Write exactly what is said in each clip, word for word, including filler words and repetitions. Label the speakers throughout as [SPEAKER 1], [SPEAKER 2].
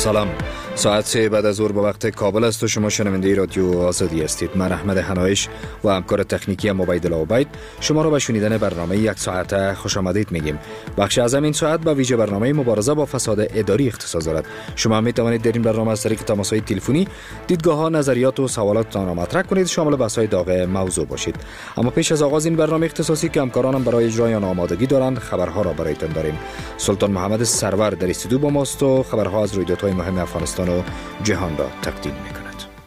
[SPEAKER 1] سلام. ساعت سه بعد از ظهر به وقت کابل است و شما شنونده رادیو آزادی هستید. من احمد حنایش و همکار تکنیکی عبیدالله عبید شما را به شنیدن برنامه یک ساعته خوش آمدید میگیم. بخش اعظم این ساعت به ویژه برنامه مبارزه با فساد اداری اختصاص دارد. شما می توانید در این برنامه از طریق تماس‌های تلفنی دیدگاه‌ها، نظریات و سوالاتتان را مطرح کنید، شامل بحث‌های داغ موضوع باشید. اما پیش از آغاز این برنامه اختصاصی که همکارانم برای اجرای آن آمادگی دارند، خبرها را برایتان داریم. سلطان محمد سرور در استودیو با ماست و خبرها از رویدادهای مهم افغانستان و جهان را تقدیم می‌کند.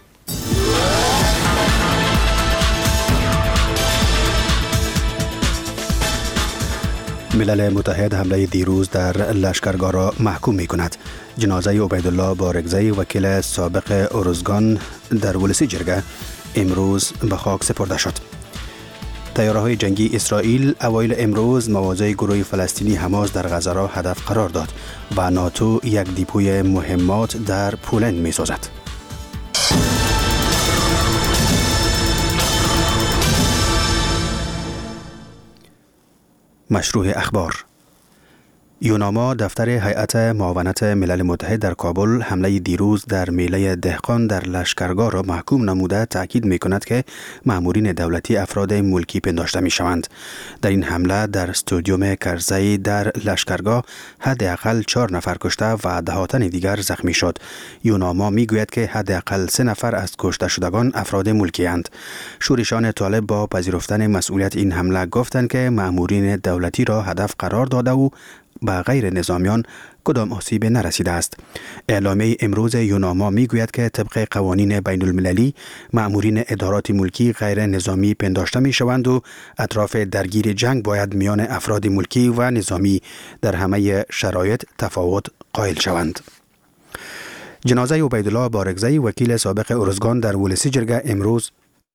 [SPEAKER 2] ملل متحد حمله دیروز در لشکرگاه را محکوم می کند. جنازه عبیدالله بارگزی وکیل سابق ارزگان در ولسی جرگه امروز به خاک سپرده شد. طیاره‌های جنگی اسرائیل اوایل امروز مواضع گروه فلسطینی حماس در غزه را هدف قرار داد و ناتو یک دیپوی مهمات در پولند می سازد. مشروع اخبار. یوناما دفتر هیئت معاونت ملل متحد در کابل حمله دیروز در میله دهقان در لشکرگاه را محکوم نموده تاکید می کند که مامورین دولتی افراد ملکی پنداشته می شوند. در این حمله در استادیوم کرزی در لشکرگاه حداقل چهار نفر کشته و دهاتن دیگر زخمی شد. یوناما می گوید که حداقل سه نفر از کشته شدگان افراد ملکی اند. شورشان طالب با پذیرفتن مسئولیت این حمله گفتند که مامورین دولتی را هدف قرار داده و به غیر نظامیان کدام آسیب نرسیده است. اعلامیه امروز یوناما میگوید که طبق قوانین بین المللی مأمورین ادارات ملکی غیر نظامی پنداشته می شوند و اطراف درگیر جنگ باید میان افراد ملکی و نظامی در همه شرایط تفاوت قائل شوند. جنازه عبیدالله بارگزی وکیل سابق ارزگان در ولسی جرگه امروز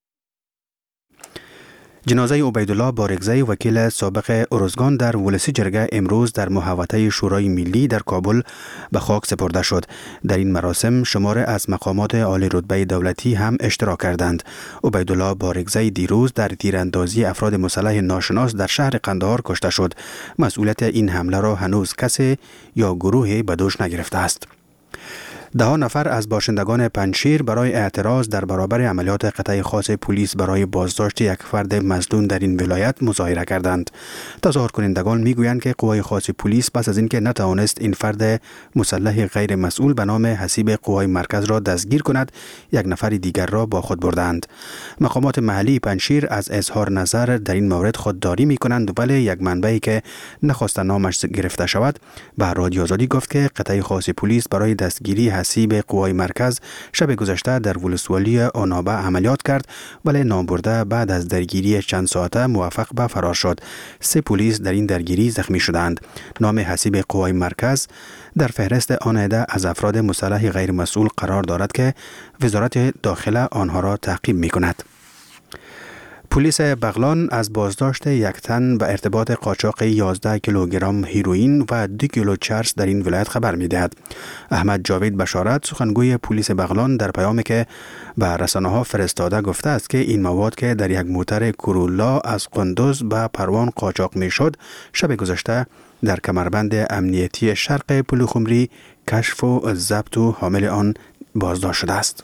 [SPEAKER 2] جنازه عبیدالله بارگزی وکیل سابق ارزگان در ولسی جرگه امروز در محوطه شورای ملی در کابل به خاک سپرده شد. در این مراسم شماره از مقامات عالی رتبه دولتی هم اشتراک کردند. عبیدالله بارگزی دیروز در تیراندازی افراد مسلح ناشناس در شهر قندهار کشته شد. مسئولیت این حمله را هنوز کسی یا گروهی به دوش نگرفته است. ده نفر از باشندگان پنجشیر برای اعتراض در برابر عملیات قطعه خاص پلیس برای بازداشت یک فرد مظنون در این ولایت مظاهره کردند. تظاهر کنندگان میگویند که قوای خاص پلیس پس از اینکه نتوانست این فرد مسلح غیر مسئول به نام حسیب قوای مرکز را دستگیر کند، یک نفر دیگر را با خود بردند. مقامات محلی پنجشیر از اظهار نظر در این مورد خودداری میکنند، ولی یک منبعی که نخواست نامش گرفته شود به رادیو آزادی گفت که قطعه خاص پلیس برای دستگیری حسیب قوای مرکز شب گذشته در ولسوالی آنابه عملیات کرد، ولی نامبرده بعد از درگیری چند ساعته موفق به فرار شد. سه پلیس در این درگیری زخمی شدند. نام حسیب قوای مرکز در فهرست آن عده از افراد مسلح غیر مسئول قرار دارد که وزارت داخله آنها را تعقیب می کند. پلیس بغلان از بازداشت یک تن به ارتباط قاچاق یازده کیلوگرم هیروئین و دو کیلو چرس در این ولایت خبر می‌دهد. احمد جاوید بشارت سخنگوی پلیس بغلان در پیامی که به رسانه‌ها فرستاده گفته است که این مواد که در یک موتر کورولا از قندوز به پروان قاچاق می‌شد، شب گذشته در کمربند امنیتی شرق پلوخمری کشف و ضبط و حامل آن بازداشت شده است.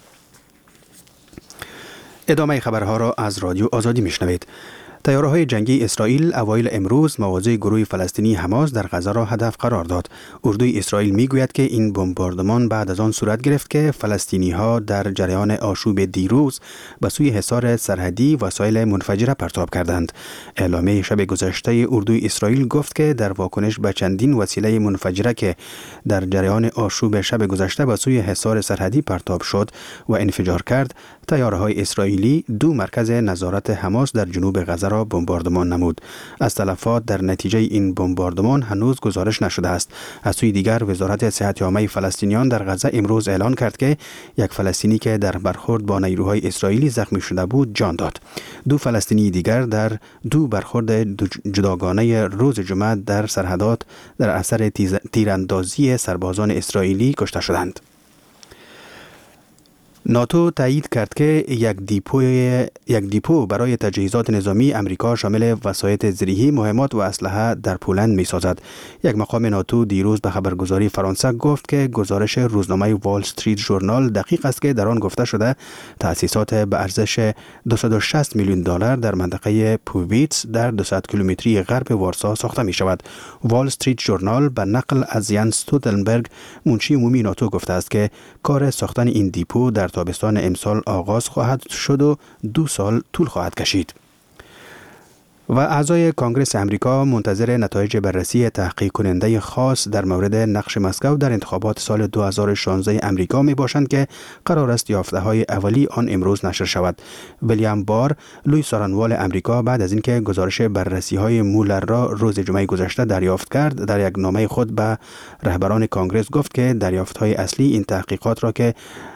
[SPEAKER 2] ادامه خبرها را از رادیو آزادی میشنوید. طیاره‌های جنگی اسرائیل اوایل امروز مواضع گروه فلسطینی حماس در غزه را هدف قرار داد. اردوی اسرائیل میگوید که این بمباردمان بعد از آن صورت گرفت که فلسطینی‌ها در جریان آشوب دیروز به سوی حصار سرحدی وسایل منفجره پرتاب کردند. اعلامیه شب گذشته اردوی اسرائیل گفت که در واکنش به چندین وسیله منفجره که در جریان آشوب شب گذشته به سوی حصار سرحدی پرتاب شد و انفجار کرد، طیاره‌های اسرائیلی دو مرکز نظارت حماس در جنوب غزه را بمباردمان نمود. از تلفات در نتیجه این بمباردمان هنوز گزارش نشده است. از سوی دیگر وزارت صحت عامه فلسطینیان در غزه امروز اعلان کرد که یک فلسطینی که در برخورد با نیروهای اسرائیلی زخمی شده بود جان داد. دو فلسطینی دیگر در دو برخورد جداگانه روز جمعه در سرحدات در اثر تیراندازی سربازان اسرائیلی کشته شدند. ناتو تایید کرد که یک دیپو یک دیپو برای تجهیزات نظامی امریکا شامل وسایط زرهی، مهمات و اسلحه در پولند می‌سازد. یک مقام ناتو دیروز به خبرگزاری فرانسه گفت که گزارش روزنامه وال استریت ژورنال دقیق است که در آن گفته شده تأسیسات به ارزش دویست و شصت میلیون دلار در منطقه پوویتس در دویست کیلومتری غرب وارسا ساخته می شود. وال استریت ژورنال به نقل از یانس ستولتنبرگ منشی عمومی ناتو گفته است که کار ساختن این دیپو در تابستان امسال آغاز خواهد شد و دو سال طول خواهد کشید. و اعضای کانگرس امریکا منتظر نتایج بررسی تحقیق کننده خاص در مورد نقش مسکو در انتخابات سال دو هزار و شانزده امریکا می باشند که قرار است یافته های اولی آن امروز نشر شود. ویلیام بار، لوی سارنوال امریکا، بعد از اینکه گزارش بررسی های مولر را روز جمعه گذشته دریافت کرد، در یک نامه خود به رهبران کانگرس گفت که دریافت های اصلی این تحقیقات را که